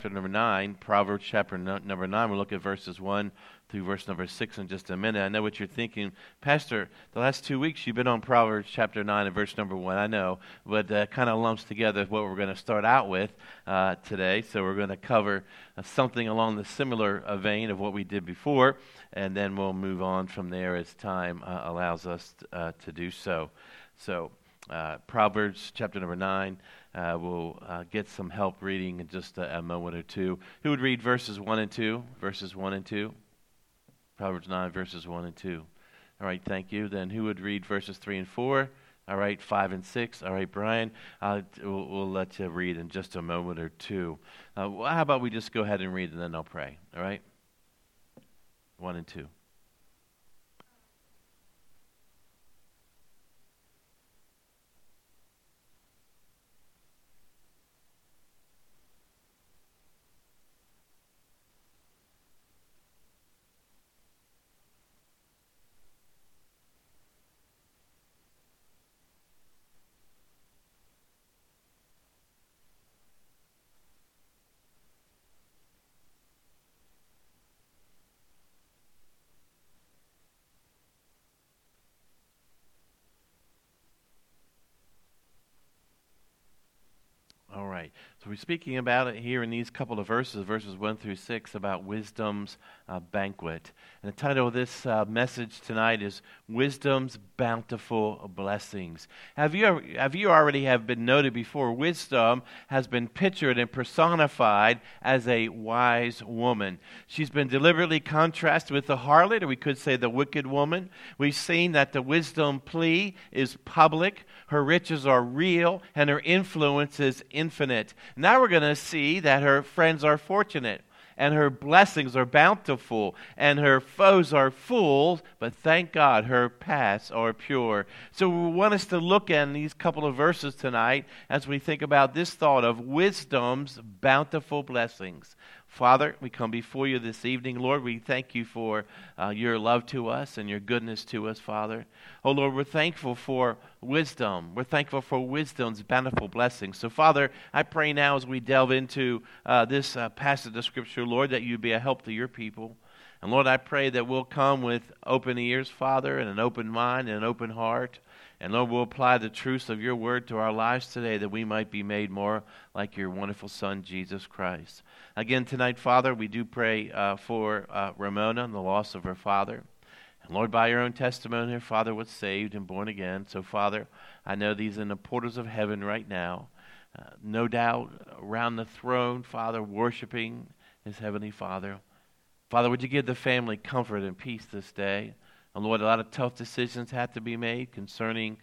Chapter number 9, Proverbs chapter number 9. We'll look at verses 1 through verse number 6 in just a minute. I know what you're thinking. Pastor, the last 2 weeks you've been on Proverbs chapter 9 and verse number 1. I know, but kind of lumps together what we're going to start out with today. So we're going to cover something along the similar vein of what we did before, and then we'll move on from there as time allows us to do so. So, Proverbs chapter number 9. We'll get some help reading in just a moment or two. Who would read verses 1 and 2? Verses 1 and 2? Proverbs 9, verses 1 and 2. All right, thank you. Then who would read verses 3 and 4? All right, 5 and 6. All right, Brian, we'll let you read in just a moment or two. How about we just go ahead and read and then I'll pray, all right? 1 and 2. All right. So we're speaking about it here in these couple of verses 1 through 6, about wisdom's banquet. And the title of this message tonight is Wisdom's Bountiful Blessings. Have you already have been noted before? Wisdom has been pictured and personified as a wise woman. She's been deliberately contrasted with the harlot, or we could say the wicked woman. We've seen that the wisdom plea is public, her riches are real, and her influence is infinite. Now we're going to see that her friends are fortunate, and her blessings are bountiful, and her foes are full, but thank God her paths are pure. So we want us to look at these couple of verses tonight as we think about this thought of wisdom's bountiful blessings. Father, we come before you this evening. Lord, we thank you for your love to us and your goodness to us, Father. Oh, Lord, we're thankful for wisdom. We're thankful for wisdom's bountiful blessings. So, Father, I pray now as we delve into this passage of Scripture, Lord, that you be a help to your people. And, Lord, I pray that we'll come with open ears, Father, and an open mind and an open heart. And, Lord, we'll apply the truths of your word to our lives today that we might be made more like your wonderful Son, Jesus Christ. Again, tonight, Father, we do pray for Ramona and the loss of her father. And, Lord, by your own testimony, her father was saved and born again. So, Father, I know these are in the portals of heaven right now. No doubt around the throne, Father, worshiping his heavenly Father. Father, would you give the family comfort and peace this day? And Lord, a lot of tough decisions have to be made concerning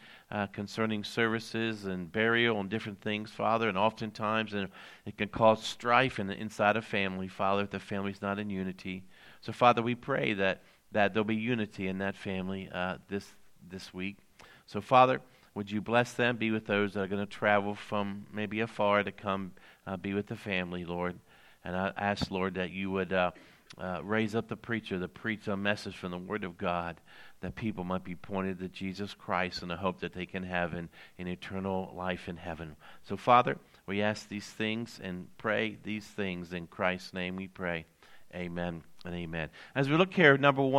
services and burial and different things, Father. And oftentimes it can cause strife inside a family, Father, if the family's not in unity. So, Father, we pray that there'll be unity in that family this week. So, Father, would you bless them, be with those that are going to travel from maybe afar to come be with the family, Lord. And I ask, Lord, that you would raise up the preacher to preach a message from the Word of God, that people might be pointed to Jesus Christ in the hope that they can have an eternal life in heaven. So, Father, we ask these things and pray these things. In Christ's name we pray. Amen and amen. As we look here,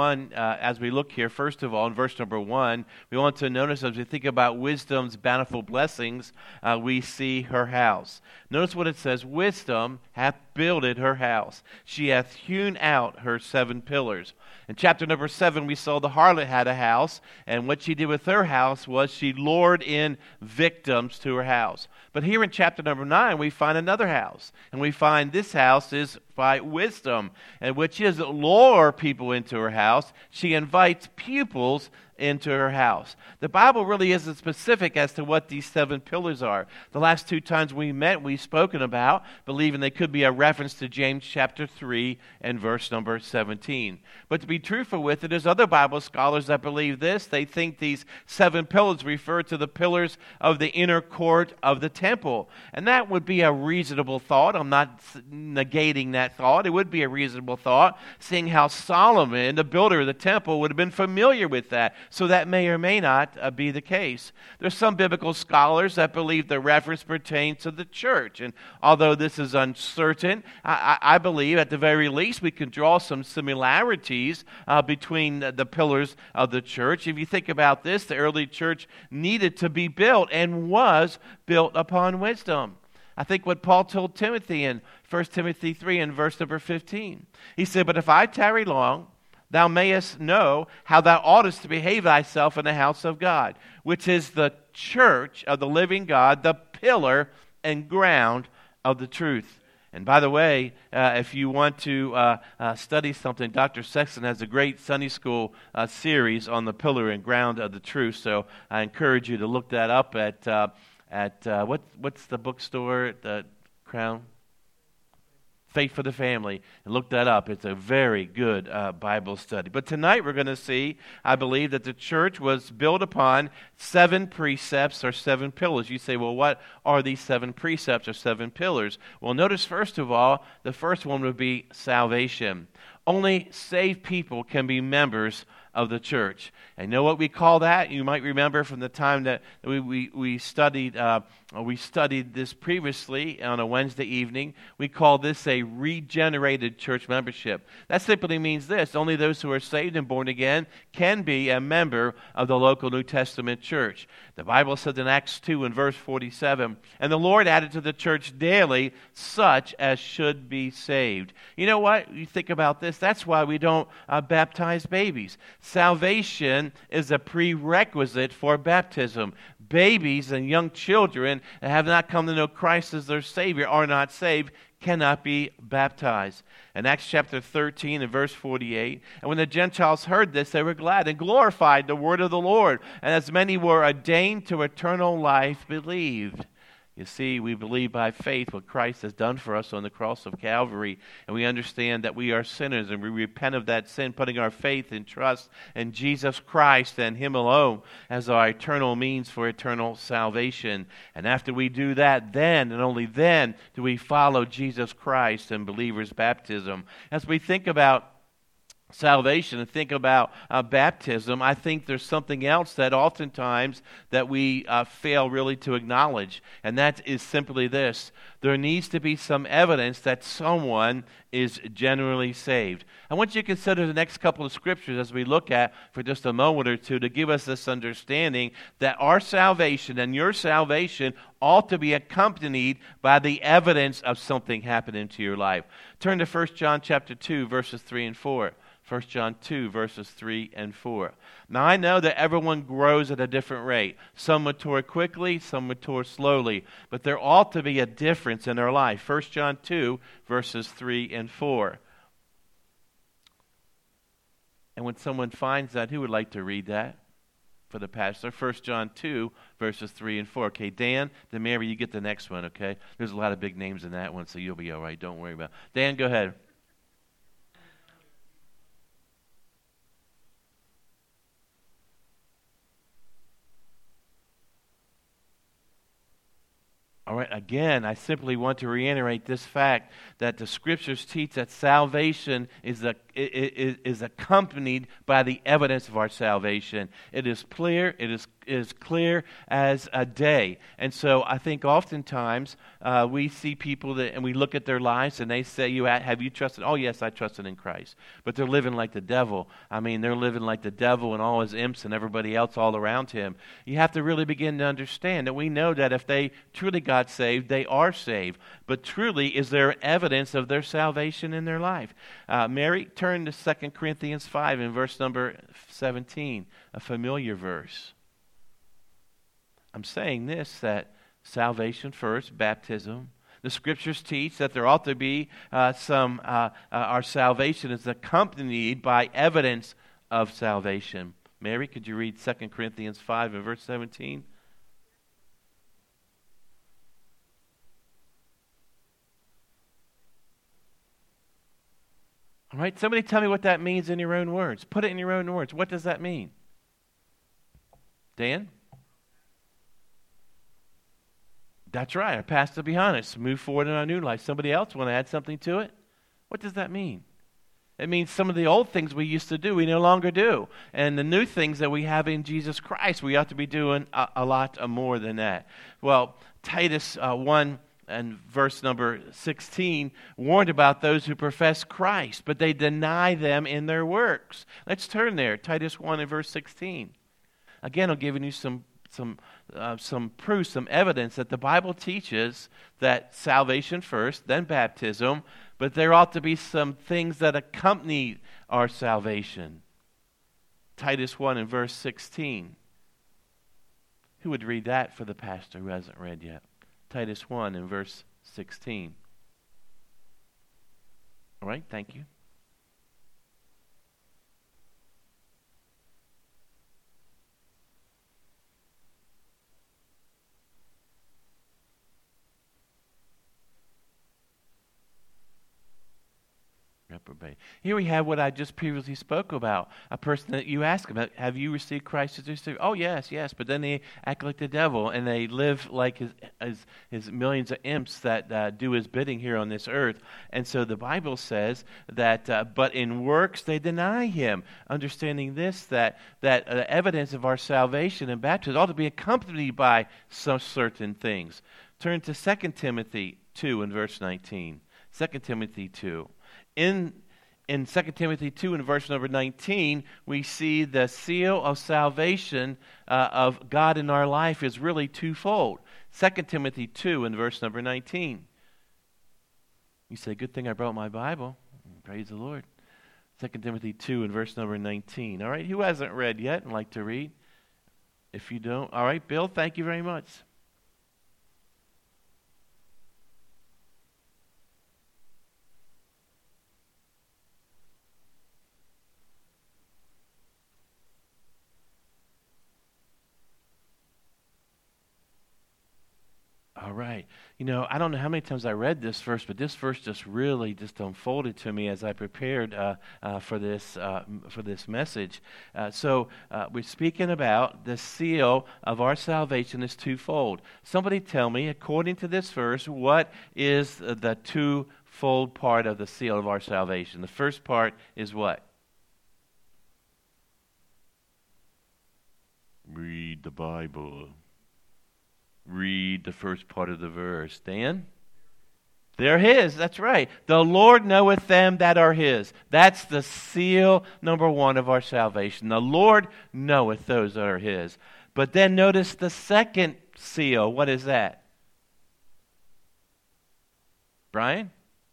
first of all, in verse number 1, we want to notice as we think about wisdom's bountiful blessings, we see her house. Notice what it says, wisdom hath builded her house. She hath hewn out her 7 pillars. In chapter number 7, we saw the harlot had a house, and what she did with her house was she lured in victims to her house. But here in chapter number 9, we find another house, and we find this house is by wisdom, and which is lure people into her house. She invites pupils into her house. The Bible really isn't specific as to what these 7 pillars are. The last 2 times we met, we've spoken about, believing they could be a reference to James chapter 3 and verse number 17. But to be truthful with it, there's other Bible scholars that believe this. They think these 7 pillars refer to the pillars of the inner court of the temple. And that would be a reasonable thought. I'm not negating that thought. It would be a reasonable thought, seeing how Solomon, the builder of the temple, would have been familiar with that. So that may or may not be the case. There's some biblical scholars that believe the reference pertains to the church. And although this is uncertain, I believe at the very least we can draw some similarities between the pillars of the church. If you think about this, the early church needed to be built and was built upon wisdom. I think what Paul told Timothy in 1 Timothy 3 and verse number 15. He said, "But if I tarry long, thou mayest know how thou oughtest to behave thyself in the house of God, which is the church of the living God, the pillar and ground of the truth." And by the way, if you want to study something, Dr. Sexton has a great Sunday school series on the pillar and ground of the truth. So I encourage you to look that up at what's the bookstore, the Crown? Faith for the Family, and look that up. It's a very good Bible study. But tonight we're going to see, I believe, that the church was built upon 7 precepts or 7 pillars. You say, well, what are these 7 precepts or 7 pillars? Well, notice first of all, the first one would be salvation. Only saved people can be members of the church. And you know what we call that? You might remember from the time that we studied this previously on a Wednesday evening. We call this a regenerated church membership. That simply means this: only those who are saved and born again can be a member of the local New Testament church. The Bible says in Acts 2 and verse 47, "And the Lord added to the church daily such as should be saved." You know what? You think about this. That's why we don't baptize babies. Salvation is a prerequisite for baptism. Babies and young children that have not come to know Christ as their Savior, are not saved, cannot be baptized. In Acts chapter 13 and verse 48, "And when the Gentiles heard this, they were glad and glorified the word of the Lord. And as many were ordained to eternal life, believed." You see, we believe by faith what Christ has done for us on the cross of Calvary, and we understand that we are sinners, and we repent of that sin, putting our faith and trust in Jesus Christ and Him alone as our eternal means for eternal salvation. And after we do that, then and only then do we follow Jesus Christ in believers' baptism. As we think about salvation and think about baptism, I think there's something else that oftentimes that we fail really to acknowledge, and that is simply this: there needs to be some evidence that someone is genuinely saved. I want you to consider the next couple of scriptures as we look at for just a moment or two to give us this understanding that our salvation and your salvation ought to be accompanied by the evidence of something happening to your life. Turn to 1 John chapter 2, verses 3 and 4. 1 John 2, verses 3 and 4. Now I know that everyone grows at a different rate. Some mature quickly, some mature slowly. But there ought to be a difference in our life. 1 John 2, verses 3 and 4. And when someone finds that, who would like to read that for the pastor? 1 John 2, verses 3 and 4. Okay, Dan, then Mary, you get the next one, okay? There's a lot of big names in that one, so you'll be all right. Don't worry about it. Dan, go ahead. All right, again, I simply want to reiterate this fact that the Scriptures teach that salvation is accompanied by the evidence of our salvation. It is clear, it is clear as a day. And so I think oftentimes we see people and we look at their lives and they say, have you trusted? Oh, yes, I trusted in Christ. But they're living like the devil. I mean, they're living like the devil and all his imps and everybody else all around him. You have to really begin to understand that we know that if they truly got saved, they are saved. But truly, is there evidence of their salvation in their life? Mary, turn to 2 Corinthians 5 in verse number 17, a familiar verse. I'm saying this, that salvation first, baptism. The Scriptures teach that there ought to be our salvation is accompanied by evidence of salvation. Mary, could you read 2 Corinthians 5 and verse 17? All right, somebody tell me what that means in your own words. Put it in your own words. What does that mean? Dan? That's right. Our path to be honest. Move forward in our new life. Somebody else want to add something to it? What does that mean? It means some of the old things we used to do, we no longer do. And the new things that we have in Jesus Christ, we ought to be doing a lot more than that. Well, Titus 1 and verse number 16 warned about those who profess Christ, but they deny them in their works. Let's turn there. Titus 1 and verse 16. Again, I'm giving you some proof, some evidence that the Bible teaches that salvation first, then baptism, but there ought to be some things that accompany our salvation. Titus 1 and verse 16. Who would read that for the pastor who hasn't read yet? Titus 1 and verse 16. All right, thank you. Reprobate. Here we have what I just previously spoke about. A person that you ask about, have you received Christ as your Savior? Oh, yes. But then they act like the devil, and they live like his millions of imps that do his bidding here on this earth. And so the Bible says that, but in works they deny him. Understanding this, that evidence of our salvation and baptism ought to be accompanied by some certain things. Turn to 2 Timothy 2 and verse 19. 2 Timothy 2. In 2 Timothy 2 and verse number 19, we see the seal of salvation of God in our life is really twofold. 2 Timothy 2 and verse number 19. You say, good thing I brought my Bible. Praise the Lord. 2 Timothy 2 and verse number 19. All right, who hasn't read yet and like to read? If you don't, all right, Bill, thank you very much. All right. I don't know how many times I read this verse, but this verse just really just unfolded to me as I prepared for this message. So we're speaking about the seal of our salvation is twofold. Somebody tell me, according to this verse, what is the twofold part of the seal of our salvation? The first part is what? Read the Bible. Read the first part of the verse. Dan? They're his. That's right. The Lord knoweth them that are his. That's the seal number one of our salvation. The Lord knoweth those that are his. But then notice the second seal. What is that? Brian?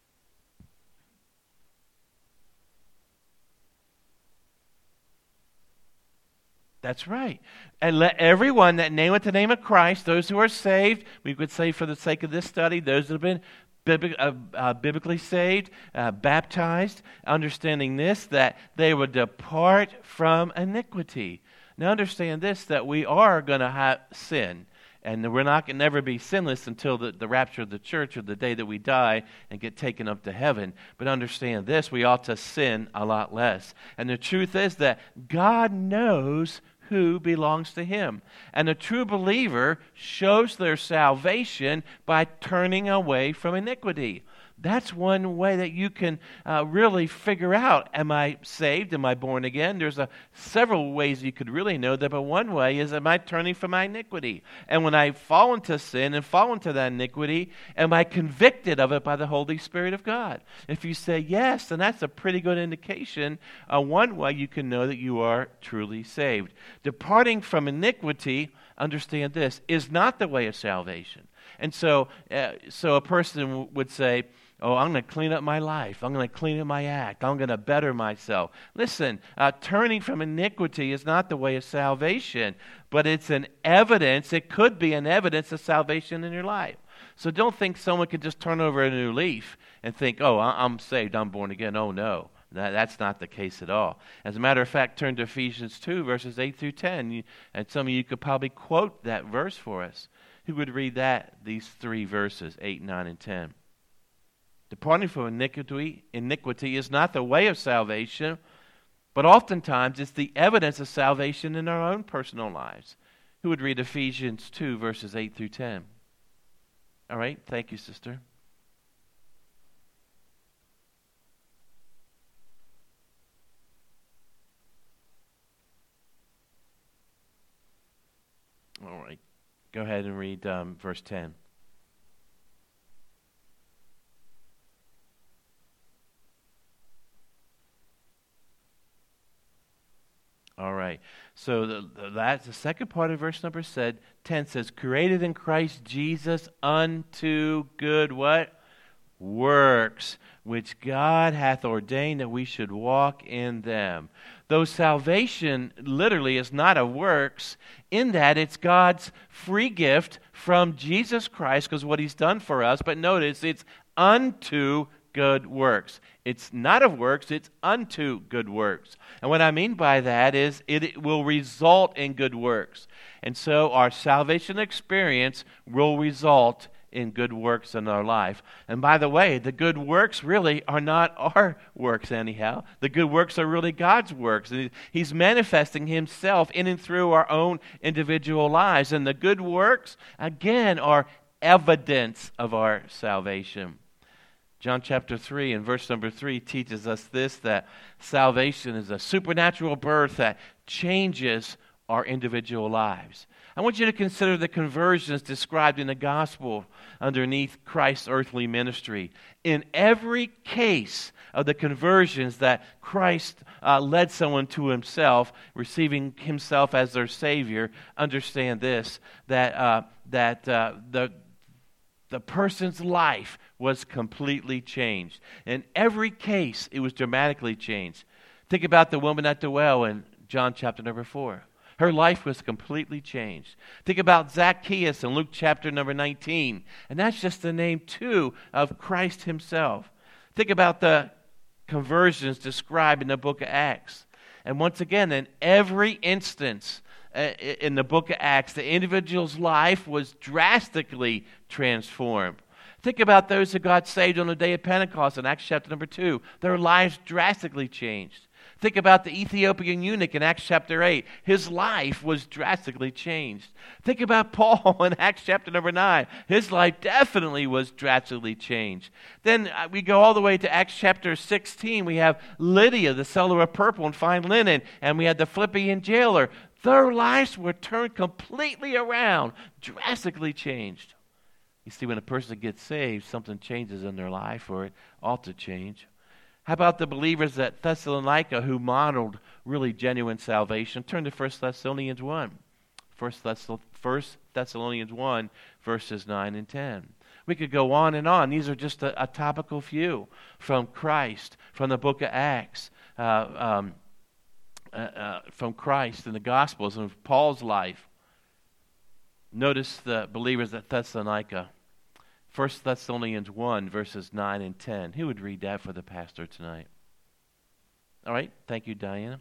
That's right. And let everyone that nameth the name of Christ, those who are saved, we could say for the sake of this study, those that have been biblically saved, baptized, understanding this, that they would depart from iniquity. Now understand this, that we are going to have sin. And we're not going to never be sinless until the rapture of the church or the day that we die and get taken up to heaven. But understand this, we ought to sin a lot less. And the truth is that God knows who belongs to him. And a true believer shows their salvation by turning away from iniquity. That's one way that you can really figure out, am I saved? Am I born again? There's several ways you could really know that, but one way is, am I turning from my iniquity? And when I fall into sin and fall into that iniquity, am I convicted of it by the Holy Spirit of God? If you say yes, then that's a pretty good indication. One way you can know that you are truly saved. Departing from iniquity, understand this, is not the way of salvation. And so a person would say, oh, I'm going to clean up my life. I'm going to clean up my act. I'm going to better myself. Listen, turning from iniquity is not the way of salvation, but it's an evidence. It could be an evidence of salvation in your life. So don't think someone could just turn over a new leaf and think, oh, I'm saved, I'm born again. Oh, no. That's not the case at all. As a matter of fact, turn to Ephesians 2, verses 8 through 10. And some of you could probably quote that verse for us. Who would read these three verses, 8, 9, and 10? Departing from iniquity is not the way of salvation, but oftentimes it's the evidence of salvation in our own personal lives. Who would read Ephesians 2, verses 8 through 10? All right, thank you, sister. Go ahead and read verse 10. All right. So that's the second part of verse number 10 says, created in Christ Jesus unto good what? Works, which God hath ordained that we should walk in them. Though salvation literally is not of works, in that it's God's free gift from Jesus Christ because what he's done for us, but notice it's unto good works. It's not of works, it's unto good works. And what I mean by that is it will result in good works. And so our salvation experience will result in good works in our life. And by the way, the good works really are not our works anyhow. The good works are really God's works. And he's manifesting himself in and through our own individual lives. And the good works, again, are evidence of our salvation. John chapter 3 and verse number 3 teaches us this, that salvation is a supernatural birth that changes our individual lives. I want you to consider the conversions described in the gospel underneath Christ's earthly ministry. In every case of the conversions that Christ led someone to himself, receiving himself as their Savior, understand this, that the person's life was completely changed. In every case, it was dramatically changed. Think about the woman at the well in John chapter number 4. Her life was completely changed. Think about Zacchaeus in Luke chapter number 19. And that's just the name, too, of Christ himself. Think about the conversions described in the book of Acts. And once again, in every instance in the book of Acts, the individual's life was drastically transformed. Think about those who got saved on the day of Pentecost in Acts chapter number 2. Their lives drastically changed. Think about the Ethiopian eunuch in Acts chapter 8. His life was drastically changed. Think about Paul in Acts chapter number 9. His life definitely was drastically changed. Then we go all the way to Acts chapter 16. We have Lydia, the seller of purple and fine linen, and we had the Philippian jailer. Their lives were turned completely around, drastically changed. You see, when a person gets saved, something changes in their life, or it ought to change. How about the believers at Thessalonica who modeled really genuine salvation? Turn to 1 Thessalonians 1. 1 Thessalonians 1, verses 9 and 10. We could go on and on. These are just a topical few from Christ, from the book of Acts, from Christ and the Gospels and Paul's life. Notice the believers at Thessalonica. 1 Thessalonians 1, verses 9 and 10. Who would read that for the pastor tonight? All right. Thank you, Diana.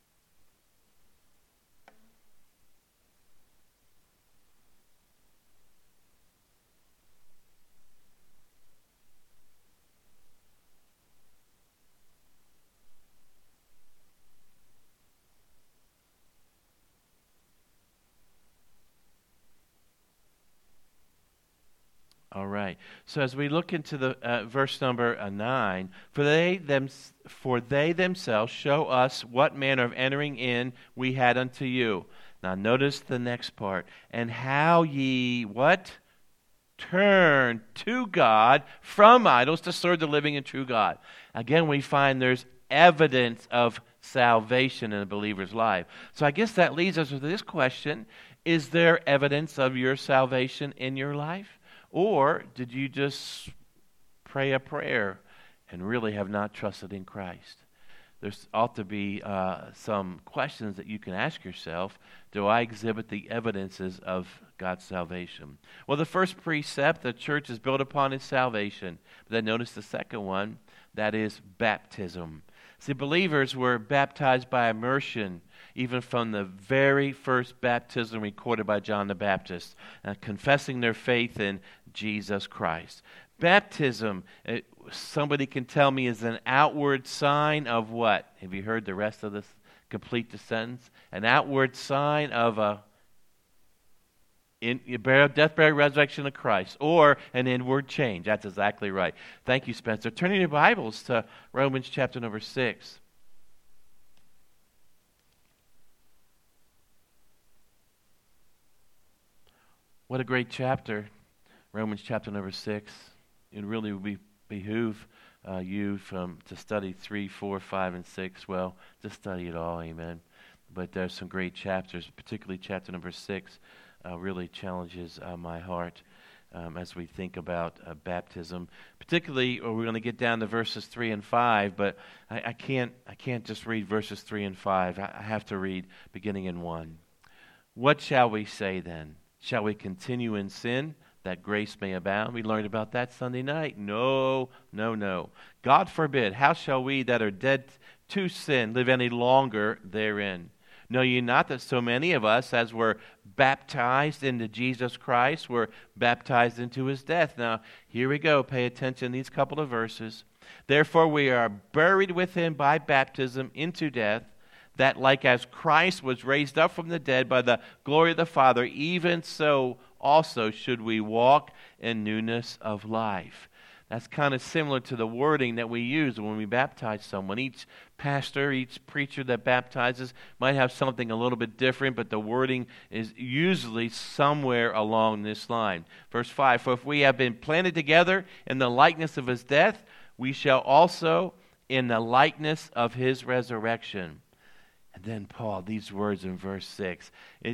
All right. So as we look into the verse number 9, for they themselves show us what manner of entering in we had unto you. Now notice the next part. And how ye, what? Turn to God from idols to serve the living and true God. Again, we find there's evidence of salvation in a believer's life. So I guess that leads us to this question. Is there evidence of your salvation in your life? Or did you just pray a prayer and really have not trusted in Christ? There ought to be some questions that you can ask yourself. Do I exhibit the evidences of God's salvation? Well, the first precept, the church is built upon its salvation. But then notice the second one, that is baptism. See, believers were baptized by immersion, even from the very first baptism recorded by John the Baptist, confessing their faith in Jesus Christ. Baptism, somebody can tell me, is an outward sign of what? Have you heard the rest of this? Complete the sentence. An outward sign of a death, burial, resurrection of Christ, or an inward change. That's exactly right. Thank you, Spencer. Turning your Bibles to Romans chapter number 6. What a great chapter, Romans chapter number 6. It really would behoove you to study 3, 4, 5, and 6. Well, to study it all, amen. But there's some great chapters, particularly chapter number 6 really challenges my heart as we think about baptism. Particularly, we're going to get down to verses 3 and 5, but I can't just read verses 3 and 5. I have to read beginning in 1. What shall we say then? Shall we continue in sin that grace may abound? We learned about that Sunday night. No. God forbid. How shall we that are dead to sin live any longer therein? Know ye not that so many of us, as were baptized into Jesus Christ, were baptized into his death? Now, here we go. Pay attention to these couple of verses. Therefore we are buried with him by baptism into death, that like as Christ was raised up from the dead by the glory of the Father, even so also should we walk in newness of life. That's kind of similar to the wording that we use when we baptize someone. Each pastor, each preacher that baptizes might have something a little bit different, but the wording is usually somewhere along this line. Verse 5, for if we have been planted together in the likeness of his death, we shall also in the likeness of his resurrection. And then Paul, these words in verse 6.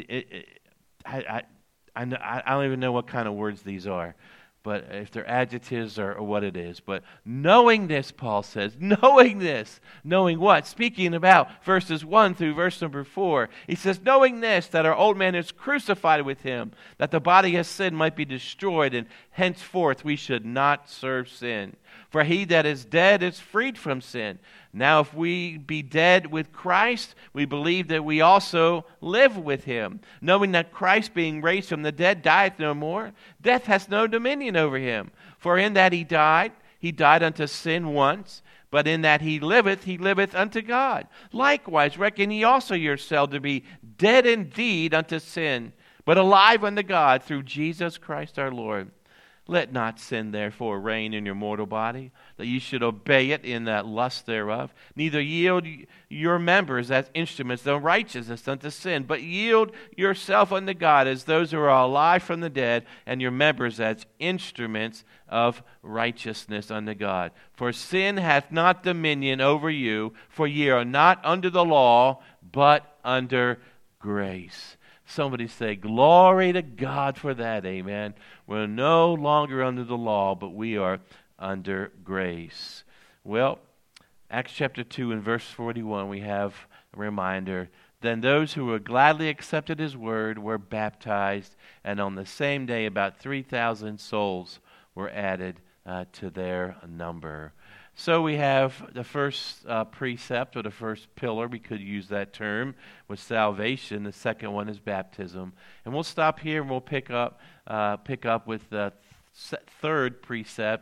I don't even know what kind of words these are, but if they're adjectives or what it is. But knowing this, Paul says, knowing this. Knowing what? Speaking about verses 1 through verse number 4. He says, knowing this, that our old man is crucified with him, that the body of sin might be destroyed, and henceforth we should not serve sin. For he that is dead is freed from sin. Now if we be dead with Christ, we believe that we also live with him, knowing that Christ, being raised from the dead, dieth no more. Death has no dominion over him. For in that he died unto sin once, but in that he liveth unto God. Likewise reckon ye also yourselves to be dead indeed unto sin, but alive unto God through Jesus Christ our Lord. Let not sin therefore reign in your mortal body, that ye should obey it in that lust thereof. Neither yield your members as instruments of righteousness unto sin, but yield yourself unto God as those who are alive from the dead, and your members as instruments of righteousness unto God. For sin hath not dominion over you, for ye are not under the law, but under grace. Somebody say, glory to God for that, amen. We're no longer under the law, but we are under grace. Well, Acts chapter 2 and verse 41, we have a reminder. Then those who were gladly accepted his word were baptized, and on the same day about 3,000 souls were added to their number. So we have the first precept, or the first pillar, we could use that term, was salvation. The second one is baptism. And we'll stop here and we'll pick up with the third precept,